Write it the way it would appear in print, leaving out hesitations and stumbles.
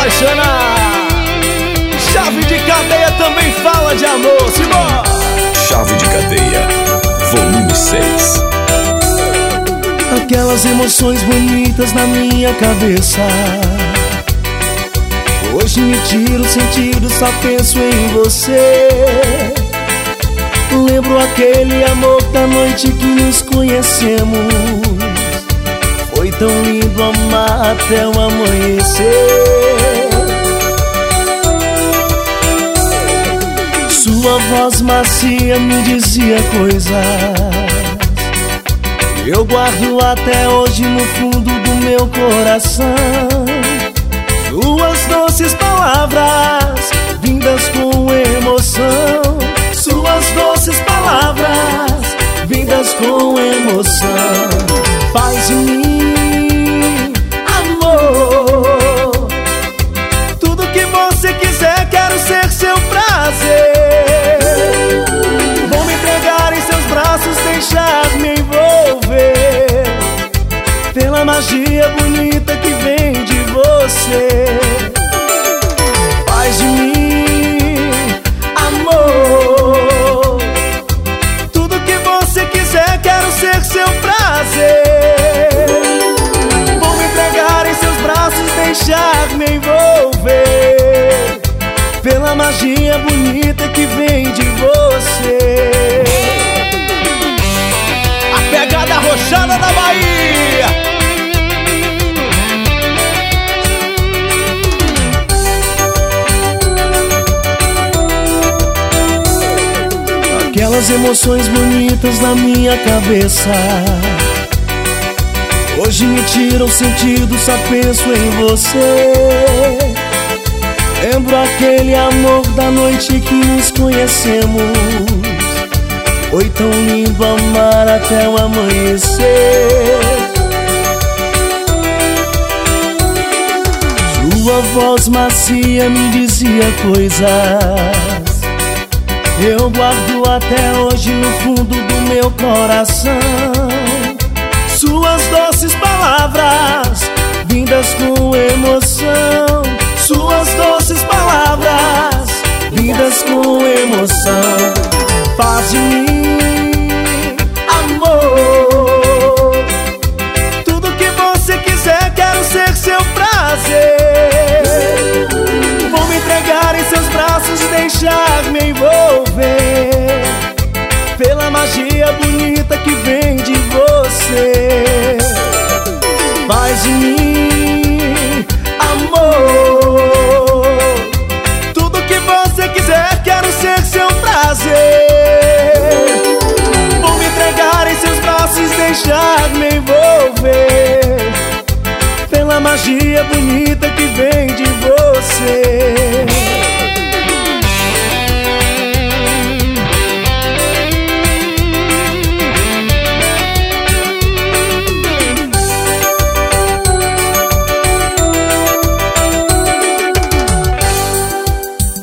apaixonar. Chave de Cadeia também fala de amor. Simbora! Chave de Cadeia, volume 6. Aquelas emoções bonitas na minha cabeça, hoje me tiro o sentido, só penso em você. Lembro aquele amor da noite que nos conhecemos. Foi tão lindo amar até o amanhecer. Sua voz macia me dizia coisas que eu guardo até hoje no fundo do meu coração. Suas doces palavras, vindas com emoção. Suas doces palavras, vindas com emoção. Faz de mim, amor, tudo que você quiser, quero ser seu prazer. Vou me entregar em seus braços, deixar me envolver pela magia bonita que vem de você. Faz de mim, amor, tudo que você quiser, quero ser seu prazer. Vou me entregar em seus braços, deixar me envolver pela magia bonita que vem de você. A pegada arrochada da Bahia. Aquelas emoções bonitas na minha cabeça, hoje me tiram o sentido, só penso em você. Lembro aquele amor da noite que nos conhecemos. Foi tão lindo amar até o amanhecer. Sua voz macia me dizia coisas eu guardo até hoje no fundo do meu coração. Suas doces palavras, vindas com emoção. Suas doces palavras, vindas com emoção. Faz de mim, amor, tudo que você quiser, quero ser seu prazer. Vou me entregar em seus braços, deixar me envolver pela magia bonita que vem de você. Faz de mim, amor, tudo que você quiser, quero ser seu prazer. Vou me entregar em seus braços, deixar me envolver pela magia bonita que vem de você.